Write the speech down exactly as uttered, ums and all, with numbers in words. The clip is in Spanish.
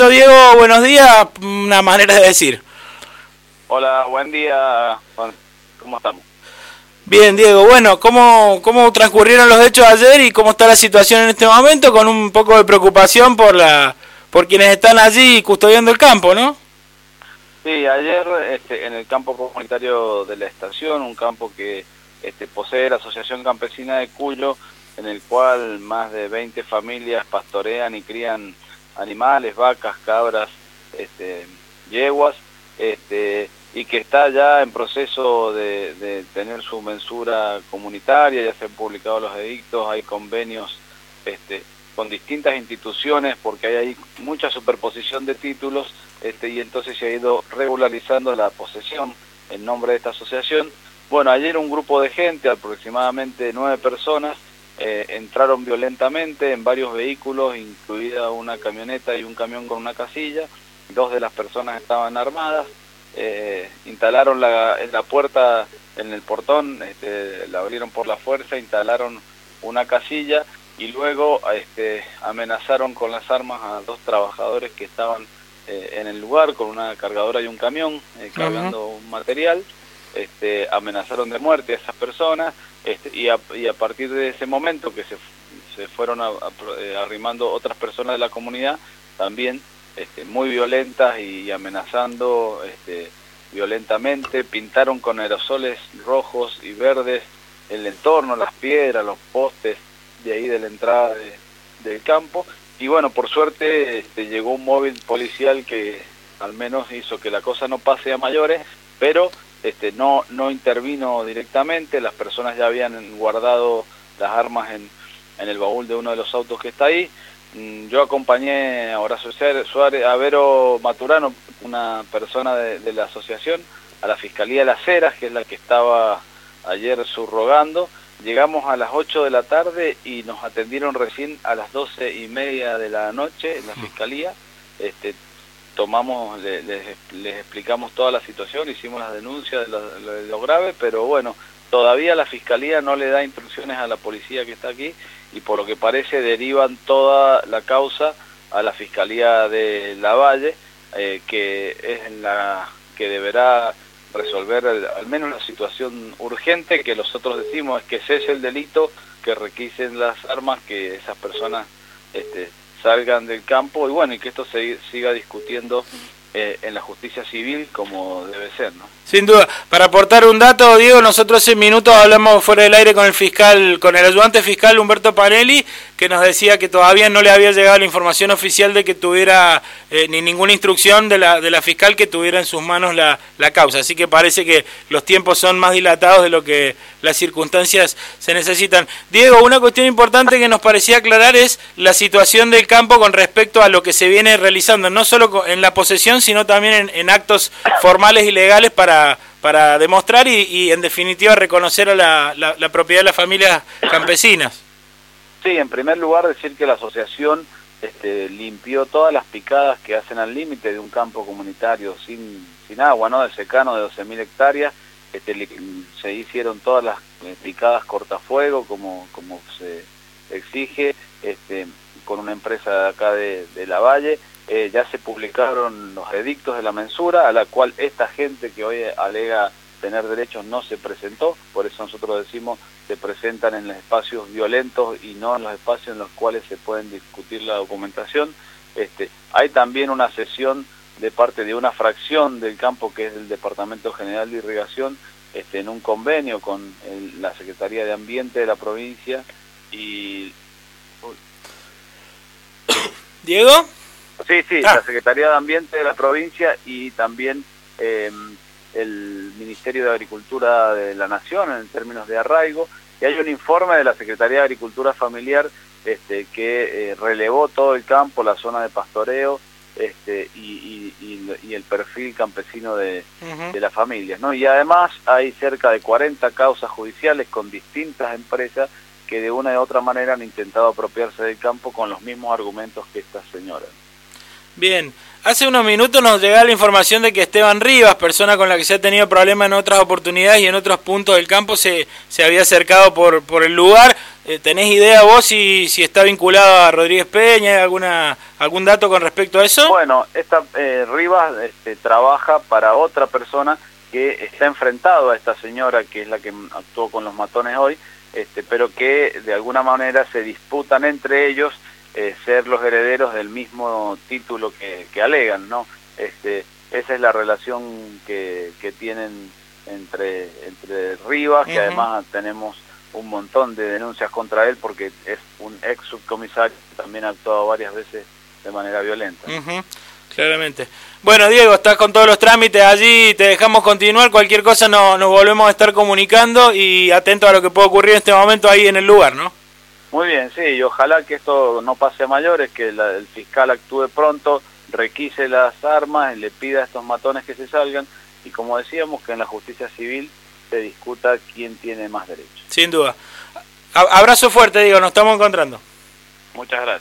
Diego, buenos días, una manera de decir. Hola, buen día, ¿cómo estamos? Bien, Diego, bueno, ¿cómo, cómo transcurrieron los hechos ayer y cómo está la situación en este momento? Con un poco de preocupación por la por quienes están allí custodiando el campo, ¿no? Sí, ayer este, en el campo comunitario de la estación, un campo que este, posee la Asociación Campesina de Cuyo, en el cual más de veinte familias pastorean y crían animales, vacas, cabras, este, yeguas, este, y que está ya en proceso de, de tener su mensura comunitaria. Ya se han publicado los edictos, hay convenios este, con distintas instituciones, porque hay ahí mucha superposición de títulos, este, y entonces se ha ido regularizando la posesión en nombre de esta asociación. Bueno, ayer un grupo de gente, aproximadamente nueve personas, eh, entraron violentamente en varios vehículos, incluida una camioneta y un camión con una casilla. Dos de las personas estaban armadas, eh, instalaron la, en la puerta, en el portón, este, la abrieron por la fuerza, instalaron una casilla y luego este, amenazaron con las armas a dos trabajadores que estaban eh, en el lugar con una cargadora y un camión eh, cargando uh-huh. un material. Este, amenazaron de muerte a esas personas, este, y, a, y a partir de ese momento que se, se fueron a, a, arrimando otras personas de la comunidad, también este, muy violentas y, y amenazando este, violentamente. Pintaron con aerosoles rojos y verdes el entorno, las piedras, los postes de ahí de la entrada de, del campo, y bueno, por suerte este, llegó un móvil policial que al menos hizo que la cosa no pase a mayores, pero este, no, no intervino directamente. Las personas ya habían guardado las armas en, en el baúl de uno de los autos que está ahí. Yo acompañé a Horacio Suárez, a Vero Maturano, una persona de, de la asociación, a la Fiscalía de las Heras, que es la que estaba ayer subrogando. Llegamos a las ocho de la tarde y nos atendieron recién a las doce y media de la noche en la Fiscalía. Este, tomamos, les, les, les explicamos toda la situación, hicimos las denuncias de lo, de lo grave, pero bueno, todavía la Fiscalía no le da instrucciones a la policía que está aquí, y por lo que parece derivan toda la causa a la Fiscalía de Lavalle, eh, que es la que deberá resolver el, al menos la situación urgente, que nosotros decimos es que cese el delito, que requisen las armas, que esas personas este, salgan del campo, y bueno, y que esto se siga discutiendo eh, en la justicia civil como debe ser, ¿no? Sin duda. Para aportar un dato, Diego, nosotros en minutos hablamos fuera del aire con el fiscal, con el ayudante fiscal Humberto Panelli, que nos decía que todavía no le había llegado la información oficial de que tuviera eh, ni ninguna instrucción de la de la fiscal que tuviera en sus manos la, la causa. Así que parece que los tiempos son más dilatados de lo que las circunstancias se necesitan. Diego, una cuestión importante que nos parecía aclarar es la situación del campo con respecto a lo que se viene realizando, no solo en la posesión, sino también en, en actos formales y legales para para demostrar y, y en definitiva reconocer a la, la, la propiedad de las familias campesinas. Sí, en primer lugar decir que la asociación este, limpió todas las picadas que hacen al límite de un campo comunitario sin, sin agua, ¿no? De secano de doce mil hectáreas, este, se hicieron todas las picadas cortafuego como, como se exige, este, con una empresa de acá de, de Lavalle. Eh, ya se publicaron los edictos de la mensura, a la cual esta gente que hoy alega tener derechos no se presentó. Por eso nosotros decimos se presentan en los espacios violentos y no en los espacios en los cuales se pueden discutir la documentación. Este, hay también una sesión de parte de una fracción del campo que es del Departamento General de Irrigación, este, en un convenio con el, la Secretaría de Ambiente de la provincia y... ¿Diego? Sí, sí, ah. la Secretaría de Ambiente de la provincia y también eh, el Ministerio de Agricultura de la Nación en términos de arraigo, y hay un informe de la Secretaría de Agricultura Familiar este, que eh, relevó todo el campo, la zona de pastoreo este, y, y, y, y el perfil campesino de, uh-huh. de las familias, ¿no? Y además hay cerca de cuarenta causas judiciales con distintas empresas que de una u otra manera han intentado apropiarse del campo con los mismos argumentos que estas señoras. Bien, hace unos minutos nos llegaba la información de que Esteban Rivas, persona con la que se ha tenido problemas en otras oportunidades y en otros puntos del campo, se, se había acercado por, por el lugar. Eh, ¿Tenés idea vos si, si está vinculado a Rodríguez Peña? ¿Hay alguna, algún dato con respecto a eso? Bueno, esta, eh, Rivas este, trabaja para otra persona que está enfrentado a esta señora, que es la que actuó con los matones hoy, este, pero que de alguna manera se disputan entre ellos eh, ser los herederos del mismo título que, que alegan, ¿no? Este, esa es la relación que, que tienen entre, entre Rivas, que uh-huh. además tenemos un montón de denuncias contra él porque es un ex subcomisario que también ha actuado varias veces de manera violenta. Uh-huh. Claramente. Bueno, Diego, estás con todos los trámites allí, te dejamos continuar, cualquier cosa no, nos volvemos a estar comunicando y atentos a lo que puede ocurrir en este momento ahí en el lugar, ¿no? Muy bien, sí, y ojalá que esto no pase a mayores, que la, el fiscal actúe pronto, requise las armas, le pida a estos matones que se salgan y, como decíamos, que en la justicia civil se discuta quién tiene más derechos. Sin duda. Abrazo fuerte, Diego, nos estamos encontrando. Muchas gracias.